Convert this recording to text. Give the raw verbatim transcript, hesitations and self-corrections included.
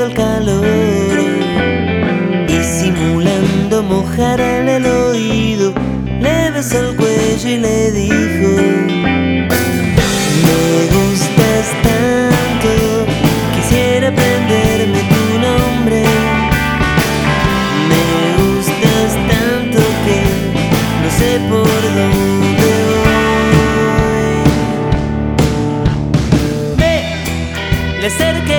todo el calor y simulando mojarle el oído, le besó el cuello y le dijo: me gustas tanto, quisiera aprenderme tu nombre. Me gustas tanto que no sé por dónde voy. Me le acerqué